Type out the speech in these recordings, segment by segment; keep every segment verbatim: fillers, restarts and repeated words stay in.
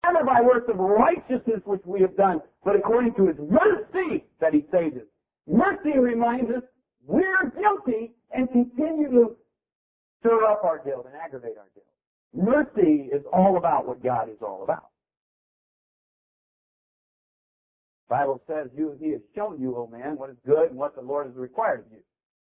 not by works of righteousness which we have done, but according to his mercy that he saved us. Mercy reminds us we're guilty and continue to stir up our guilt and aggravate our guilt. Mercy is all about what God is all about. The Bible says, you, he has shown you, O man, what is good and what the Lord has required of you.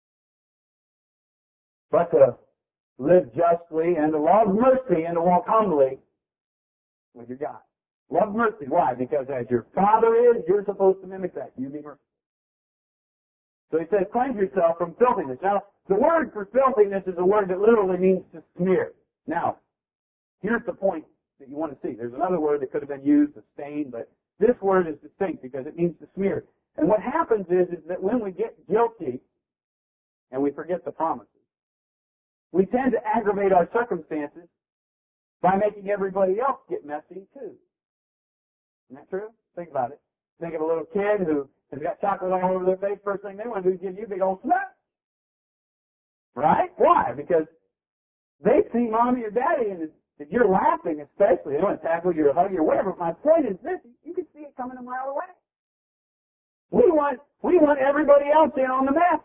But to live justly and to love mercy and to walk humbly with your God. Love mercy. Why? Because as your Father is, you're supposed to mimic that. You be merciful. So he says, cleanse yourself from filthiness. Now, the word for filthiness is a word that literally means to smear. Now, here's the point that you want to see. There's another word that could have been used, to stain, but this word is distinct because it means to smear. And what happens is, is that when we get guilty and we forget the promises, we tend to aggravate our circumstances by making everybody else get messy too. Isn't that true? Think about it. Think of a little kid who has got chocolate all over their face. First thing they want to do is give you a big old smack. Right? Why? Because they see mommy or daddy, and if you're laughing especially, they want to tackle you or hug you or whatever. But my point is this, you can see it coming a mile away. We want, we want everybody else in on the mess.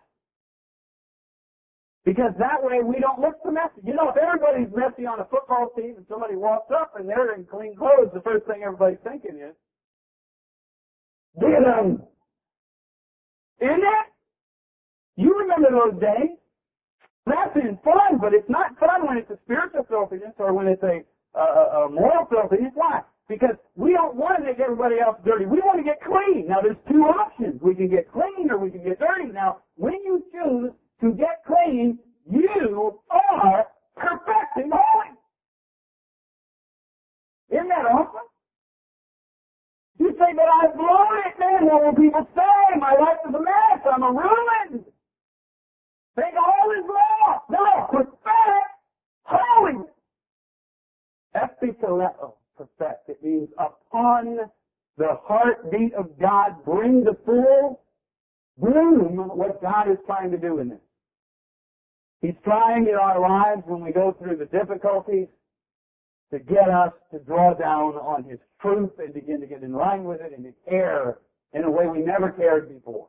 Because that way we don't look so messy. You know, if everybody's messy on a football team and somebody walks up and they're in clean clothes, the first thing everybody's thinking is, get them. Isn't it? You remember those days? That's in fun, but it's not fun when it's a spiritual filthiness or when it's a, a, a moral filthiness. Why? Because we don't want to make everybody else dirty. We want to get clean. Now, there's two options. We can get clean or we can get dirty. Now, when you choose to get clean, you are perfecting holy. Isn't that awesome? You say, but I've blown it, man. What will people say? My life is a mess. I'm a ruined. Think all is lost. No, perfect holy. Epithaleo, perfect. It means upon the heartbeat of God, bring the full bloom what God is trying to do in this. He's trying in our lives when we go through the difficulties to get us to draw down on His truth and begin to get in line with it and to care in a way we never cared before.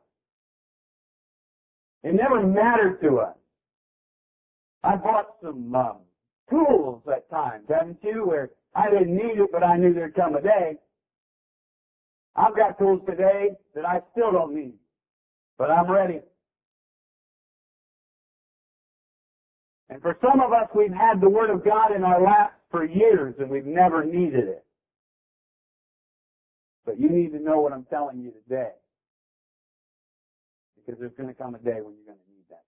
It never mattered to us. I bought some um, tools at times, haven't you, where I didn't need it, but I knew there'd come a day. I've got tools today that I still don't need, but I'm ready. And for some of us, we've had the Word of God in our laps for years, and we've never needed it. But you need to know what I'm telling you today, because there's going to come a day when you're going to need that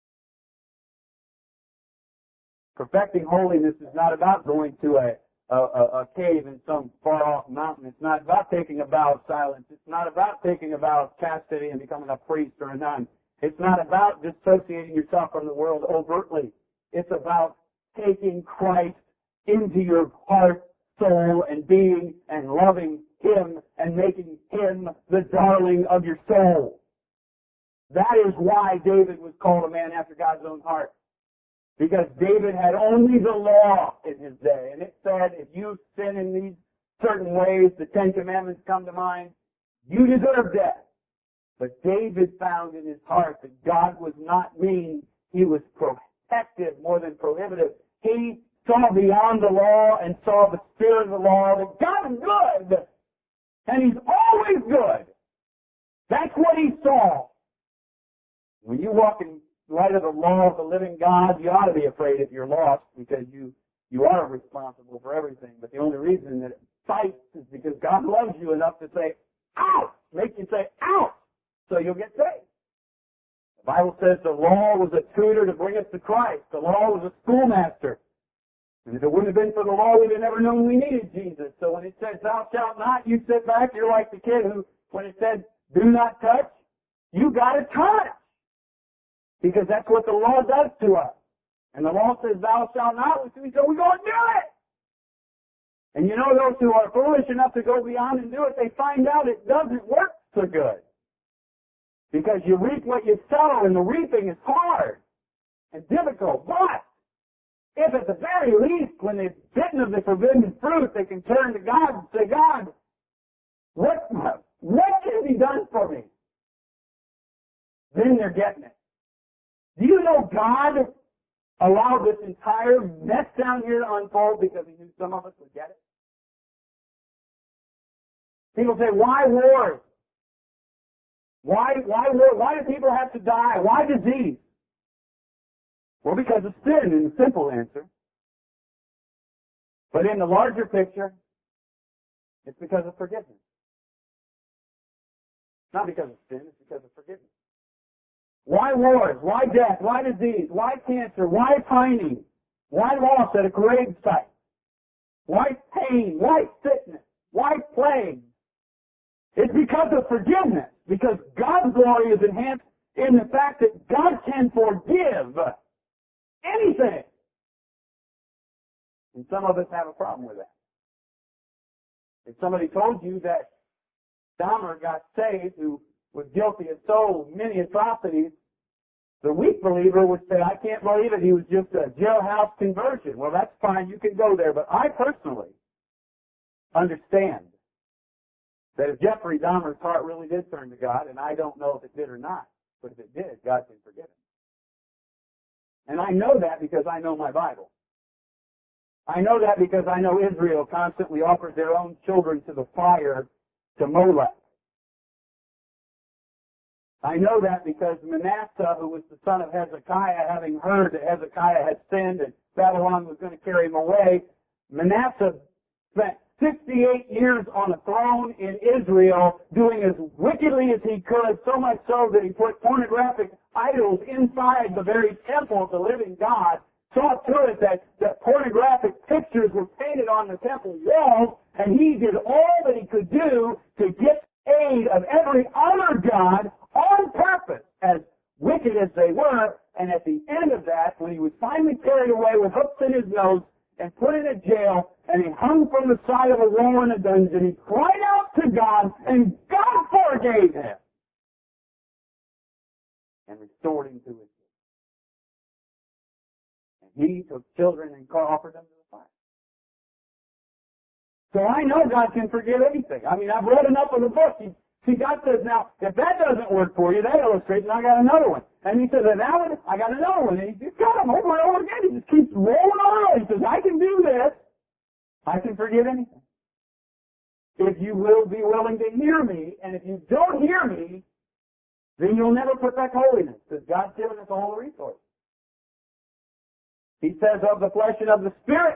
tool. Perfecting holiness is not about going to a, a, a cave in some far-off mountain. It's not about taking a vow of silence. It's not about taking a vow of chastity and becoming a priest or a nun. It's not about dissociating yourself from the world overtly. It's about taking Christ into your heart, soul, and being and loving Him and making Him the darling of your soul. That is why David was called a man after God's own heart. Because David had only the law in his day. And it said, if you sin in these certain ways, the Ten Commandments come to mind, you deserve death. But David found in his heart that God was not mean. He was protective more than prohibitive. He saw beyond the law and saw the spirit of the law, that God is good. And He's always good. That's what he saw. When you walk in light of the law of the living God, you ought to be afraid if you're lost, because you, you are responsible for everything. But the only reason that it fights is because God loves you enough to say, ouch! Make you say, ouch! So you'll get saved. The Bible says the law was a tutor to bring us to Christ. The law was a schoolmaster. And if it wouldn't have been for the law, we'd have never known we needed Jesus. So when it says, thou shalt not, you sit back, you're like the kid who, when it said, do not touch, you got to touch. Because that's what the law does to us. And the law says, thou shalt not, so we go, we're going to do it. And you know, those who are foolish enough to go beyond and do it, they find out it doesn't work so good. Because you reap what you sow, and the reaping is hard and difficult. But if at the very least, when they've bitten of the forbidden fruit, they can turn to God and say, God, what, what has He done for me? Then they're getting it. Do you know God allowed this entire mess down here to unfold because He knew some of us would get it? People say, why wars? Why, why war? Why do people have to die? Why disease? Well, because of sin, in the simple answer. But in the larger picture, it's because of forgiveness. Not because of sin, it's because of forgiveness. Why wars? Why death? Why disease? Why cancer? Why pining? Why loss at a grave site? Why pain? Why sickness? Why plague? It's because of forgiveness. Because God's glory is enhanced in the fact that God can forgive anything. And some of us have a problem with that. If somebody told you that Dahmer got saved, who was guilty of so many atrocities, the weak believer would say, I can't believe it, he was just a jailhouse conversion. Well, that's fine, you can go there, but I personally understand that if Jeffrey Dahmer's heart really did turn to God, and I don't know if it did or not, but if it did, God can forgive him. And I know that because I know my Bible. I know that because I know Israel constantly offered their own children to the fire to Molech. I know that because Manasseh, who was the son of Hezekiah, having heard that Hezekiah had sinned and Babylon was going to carry him away, Manasseh spent sixty-eight years on a throne in Israel doing as wickedly as he could, so much so that he put pornographic idols inside the very temple of the living God, saw to it that, that pornographic pictures were painted on the temple walls, and he did all that he could do to get aid of every other god on purpose, as wicked as they were. And at the end of that, when he was finally carried away with hooks in his nose and put in a jail, and he hung from the side of a wall in a dungeon, he cried out to God, and God forgave him and restored him to his sin. And he took children and offered them to the fire. So I know God can forgive anything. I mean, I've read enough of the book. He, see, God says, now, if that doesn't work for you, that illustrates, and I got another one. And he says, and now I got another one. And he just got them over and over again. He just keeps rolling on. He says, I can do this. I can forgive anything. If you will be willing to hear me, and if you don't hear me, then you'll never perfect holiness, because God's given us all the resources. He says of the flesh and of the spirit,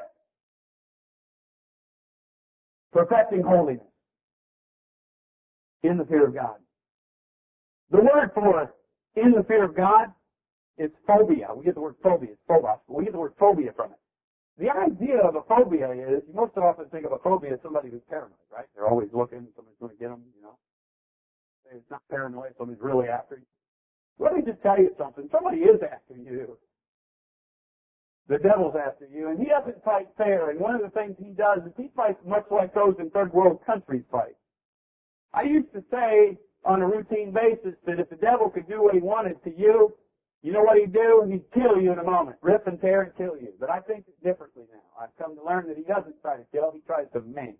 perfecting holiness in the fear of God. The word for in the fear of God is phobia. We get the word phobia, it's phobos, but we get the word phobia from it. The idea of a phobia is, you most often think of a phobia as somebody who's paranoid, right? They're always looking, somebody's going to get them, you know. It's not paranoid, somebody's really after you. Let me just tell you something. Somebody is after you. The devil's after you, and he doesn't fight fair. And one of the things he does is he fights much like those in third world countries fight. I used to say on a routine basis that if the devil could do what he wanted to you, you know what he'd do? He'd kill you in a moment. Rip and tear and kill you. But I think differently now. I've come to learn that he doesn't try to kill, he tries to maim.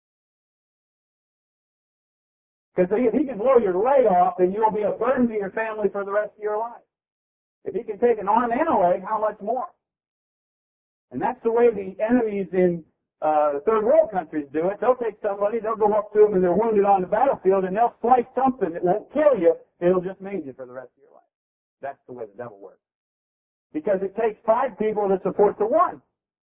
Because if he can blow your leg off, then you'll be a burden to your family for the rest of your life. If he can take an arm and a leg, how much more? And that's the way the enemies in uh, third world countries do it. They'll take somebody, they'll go up to them and they're wounded on the battlefield, and they'll slice something that won't kill you. It'll just maim you for the rest of your life. That's the way the devil works. Because it takes five people to support the one.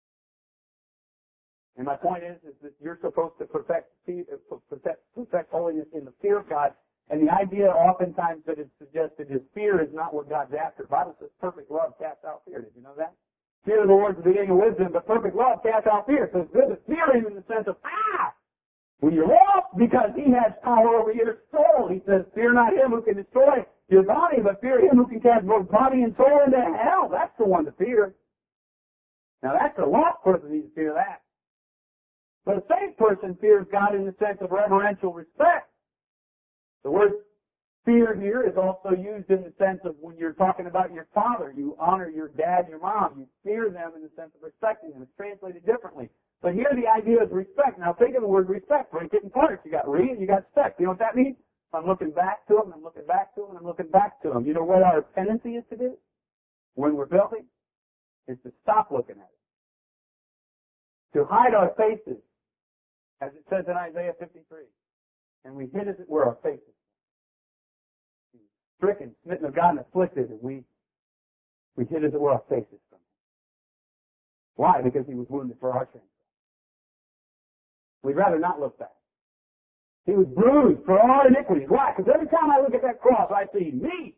And my point is, is that you're supposed to perfect, perfect, perfect holiness in the fear of God. And the idea oftentimes that is suggested is fear is not what God's after. The Bible says perfect love casts out fear. Did you know that? Fear of the Lord is the beginning of wisdom, but perfect love casts out fear. So it's good to fear him in the sense of, ah! When you're lost, because he has power over your soul. He says, fear not him who can destroy your body, but fear him who can cast both body and soul into hell. That's the one to fear. Now that's a lost person needs to fear that. But a saved person fears God in the sense of reverential respect. The word Fear here is also used in the sense of when you're talking about your father, you honor your dad and your mom. You fear them in the sense of respecting them. It's translated differently. But here the idea is respect. Now think of the word respect. Break it in parts. You got re and you got spect. You know what that means? I'm looking back to them, I'm looking back to them, and I'm looking back to them. You know what our tendency is to do when we're filthy? Is to stop looking at it. To hide our faces, as it says in Isaiah fifty-three. And we hid as it were our faces. Stricken, smitten of God, and afflicted, and we, we hid as it were our faces from him. Why? Because he was wounded for our transgressions. We'd rather not look back. He was bruised for our iniquities. Why? Because every time I look at that cross, I see me.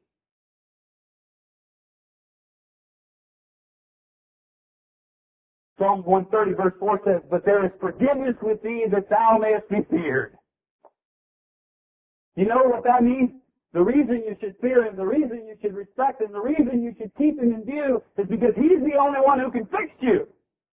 Psalm one thirty verse four says, but there is forgiveness with thee that thou mayest be feared. You know what that means? The reason you should fear him, the reason you should respect him, the reason you should keep him in view is because he's the only one who can fix you.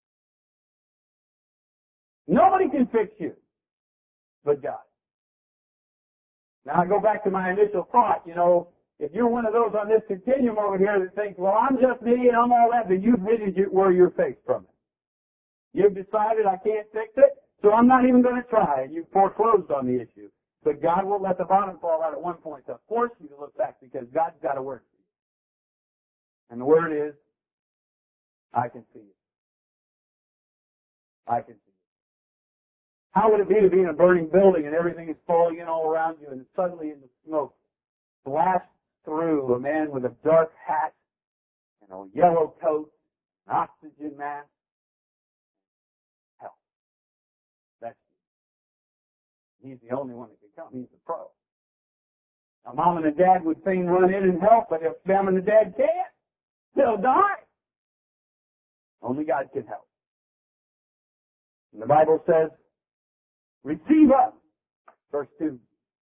Nobody can fix you but God. Now I go back to my initial thought, you know, if you're one of those on this continuum over here that thinks, well, I'm just me and I'm all that, then you've hidden where you're faced from it. You've decided I can't fix it, so I'm not even going to try, and you've foreclosed on the issue. But God will let the bottom fall out at one point to force you to look back because God's got a word for you. And the word is, I can see you. I can see you. How would it be to be in a burning building and everything is falling in all around you and suddenly in the smoke blasts through a man with a dark hat and a yellow coat, an oxygen mask? Hell. That's you. He's the only one that can come. He's the pro. Now, mom and dad would fain run in and help, but if mom and dad can't, they'll die. Only God can help. And the Bible says, receive us. Verse two.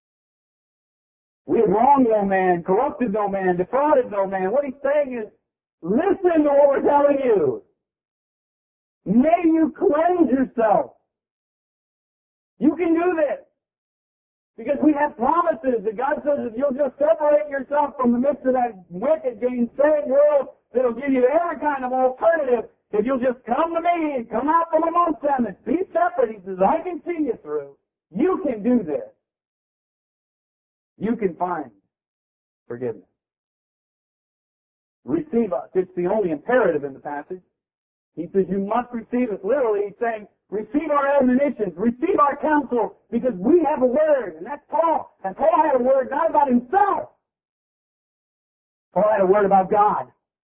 We have wronged no man, corrupted no man, defrauded no man. What he's saying is, listen to what we're telling you. May you cleanse yourself. You can do this. Because we have promises that God says if you'll just separate yourself from the midst of that wicked, gainsaying world that'll give you every kind of alternative, if you'll just come to me and come out from amongst them and be separate, he says, I can see you through. You can do this. You can find forgiveness. Receive us. It's the only imperative in the passage. He says you must receive us. Literally, he's saying, receive our admonitions, receive our counsel, because we have a word, and that's Paul. And Paul had a word not about himself. Paul had a word about God.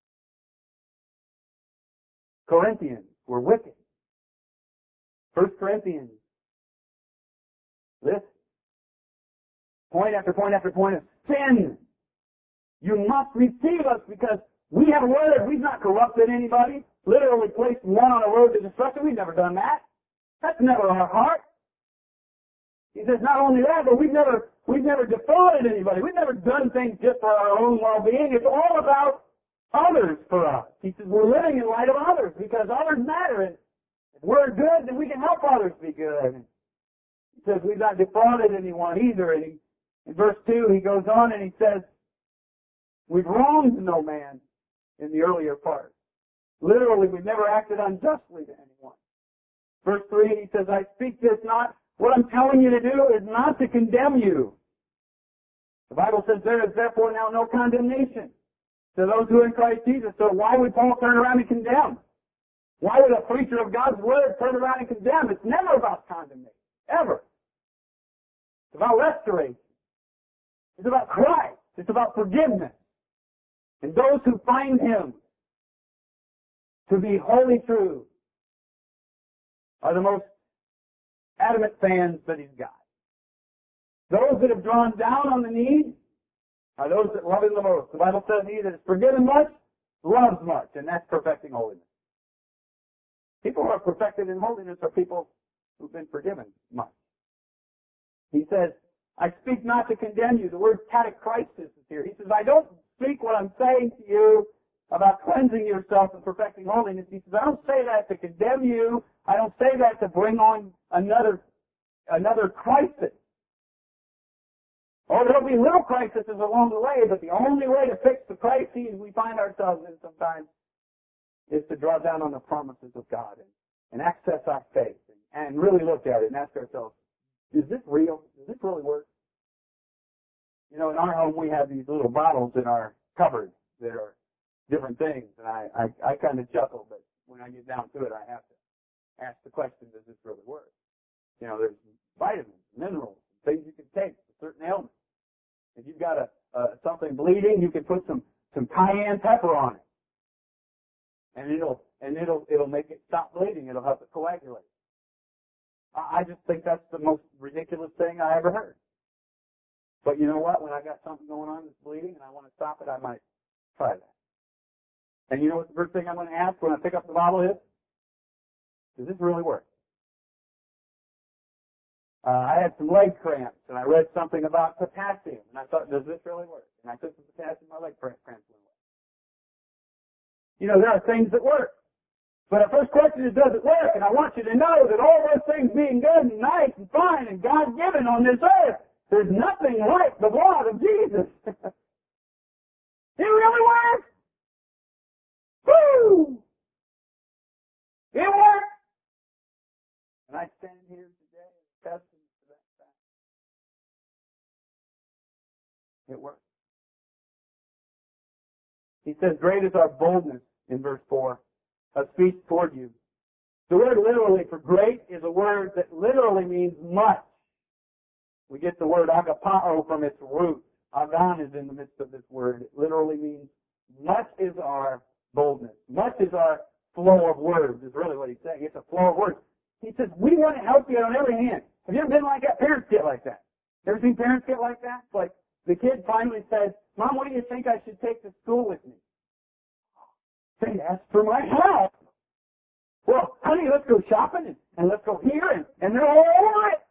Corinthians were wicked. First Corinthians. Listen. Point after point after point of sin. You must receive us because we have a word. We've not corrupted anybody. Literally placed one on a road to destruction. We've never done that. That's never our heart. He says not only that, but we've never we've never defrauded anybody. We've never done things just for our own well-being. It's all about others for us. He says we're living in light of others because others matter. And if we're good, then we can help others be good. He says we've not defrauded anyone either. And he, in verse two, he goes on and he says, we've wronged no man in the earlier part. Literally, we've never acted unjustly to anyone. Verse three, he says, I speak this not, what I'm telling you to do is not to condemn you. The Bible says there is therefore now no condemnation to those who are in Christ Jesus. So why would Paul turn around and condemn? Why would a preacher of God's word turn around and condemn? It's never about condemnation. Ever. It's about restoration. It's about Christ. It's about forgiveness. And those who find him to be wholly true are the most adamant fans that he's got. Those that have drawn down on the need are those that love him the most. The Bible says he that is forgiven much loves much, and that's perfecting holiness. People who are perfected in holiness are people who've been forgiven much. He says, I speak not to condemn you. The word catechrisis is here. He says, I don't speak what I'm saying to you about cleansing yourself and perfecting holiness. He says, I don't say that to condemn you. I don't say that to bring on another, another crisis. Oh, there'll be little crises along the way, but the only way to fix the crises we find ourselves in sometimes is to draw down on the promises of God and, and access our faith and, and really look at it and ask ourselves, is this real? Does this really work? You know, in our home we have these little bottles in our cupboard that are different things, and I, I, I kind of chuckle, but when I get down to it, I have to ask the question, does this really work? You know, there's vitamins, minerals, things you can take for certain ailments. If you've got a, uh, something bleeding, you can put some, some cayenne pepper on it. And it'll, and it'll, it'll make it stop bleeding. It'll help it coagulate. I, I just think that's the most ridiculous thing I ever heard. But you know what? When I got something going on that's bleeding and I want to stop it, I might try that. And you know what the first thing I'm going to ask when I pick up the bottle is? Does this really work? Uh, I had some leg cramps, and I read something about potassium, and I thought, does this really work? And I took some potassium, my leg cramps went away. You know, there are things that work. But the first question is, does it work? And I want you to know that all those things being good and nice and fine and God-given on this earth, there's nothing like the blood of Jesus. It really works. Woo! It works. And I stand here today attesting to that fact. It works. He says, great is our boldness, in verse four, of speech toward you. The word literally for great is a word that literally means much. We get the word agapao from its root. Agan is in the midst of this word. It literally means much is our boldness. Much is our flow of words, is really what he's saying. It's a flow of words. He says, we want to help you on every hand. Have you ever been like that? Parents get like that. Ever seen parents get like that? It's like the kid finally says, Mom, what do you think I should take to school with me? They ask for my help. Well, honey, let's go shopping and, and let's go here, and, and they're all over it.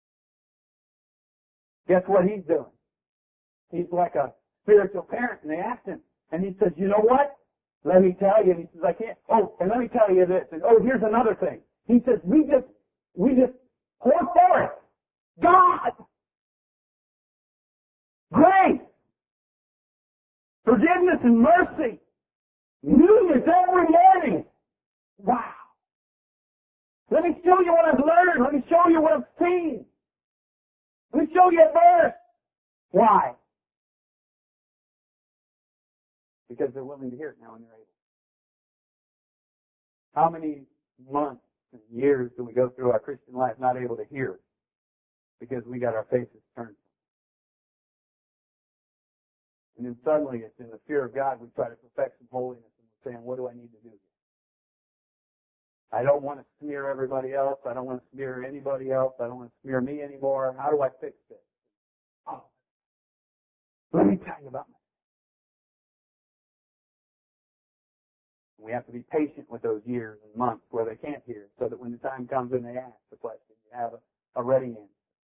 Guess what he's doing? He's like a spiritual parent, and they asked him, and he says, you know what? Let me tell you. And he says, I can't. Oh, and let me tell you this. And oh, here's another thing. He says, we just, we just pour forth God, grace, forgiveness, and mercy. Newness every morning. Wow. Let me show you what I've learned. Let me show you what I've seen. Let me show you a verse. Why? Because they're willing to hear it now and they're able. How many months and years do we go through our Christian life not able to hear it? Because we got our faces turned. And then suddenly it's in the fear of God we try to perfect some holiness and we're saying, what do I need to do here? I don't want to smear everybody else. I don't want to smear anybody else. I don't want to smear me anymore. How do I fix this? Oh, let me tell you about myself. We have to be patient with those years and months where they can't hear, so that when the time comes and they ask the question, you have a, a ready answer.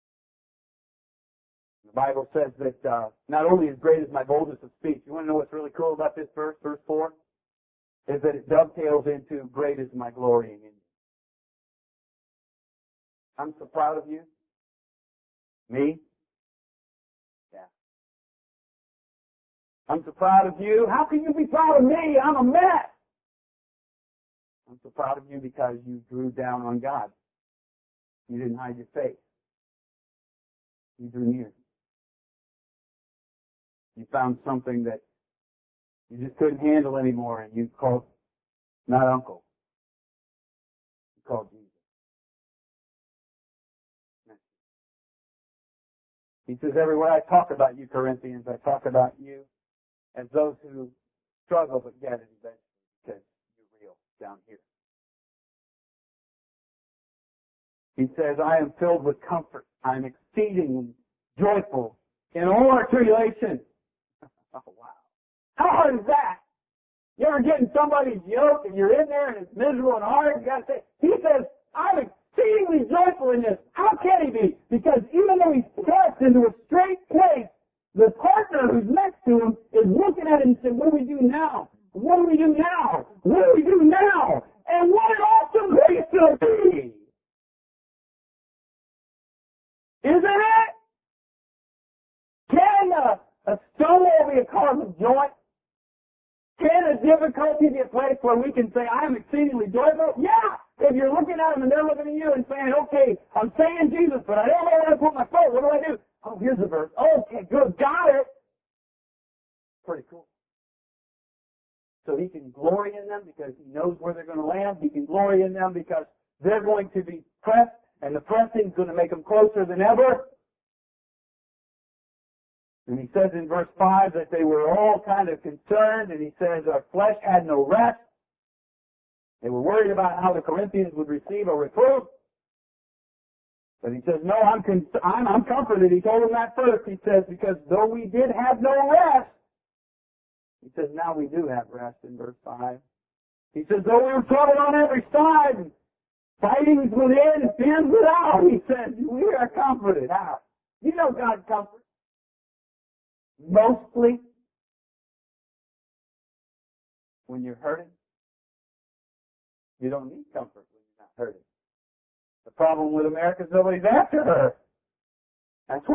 The Bible says that uh, not only is great as my boldness of speech, you want to know what's really cool about this verse, verse four? Is that it dovetails into great is my glorying in you. I'm so proud of you. Me? Yeah. I'm so proud of you. How can you be proud of me? I'm a mess. I'm so proud of you because you drew down on God. You didn't hide your face. You drew near. You found something that you just couldn't handle anymore, and you called not uncle. You called Jesus. He says, everywhere I talk about you, Corinthians, I talk about you as those who struggle but get it eventually because you're real down here. He says, I am filled with comfort. I am exceedingly joyful in all our tribulation. Oh, wow. How hard is that? You ever get in somebody's yoke and you're in there and it's miserable and hard? You gotta say, he says, I'm exceedingly joyful in this. How can he be? Because even though he's thrust into a straight place, the partner who's next to him is looking at him and saying, what do we do now? What do we do now? What do we do now? And what an awesome place to be! Isn't it? A stumble will be a cause of joy. Can a difficulty be a place where we can say, I am exceedingly joyful? Yeah! If you're looking at them and they're looking at you and saying, okay, I'm saying Jesus, but I don't know where to put my foot. What do I do? Oh, here's the verse. Okay, good. Got it. Pretty cool. So he can glory in them because he knows where they're going to land. He can glory in them because they're going to be pressed, and the pressing is going to make them closer than ever. And he says in verse five that they were all kind of concerned, and he says our flesh had no rest. They were worried about how the Corinthians would receive a reproof. But he says, no, I'm, con- I'm, I'm comforted. He told them that first. He says, because though we did have no rest, he says, now we do have rest in verse five. He says, though we were troubled on every side, and fightings within and sins without, he says, we are comforted. How? You know God's comfort. Mostly when you're hurting. You don't need comfort when you're not hurting. The problem with America is nobody's after her. That's why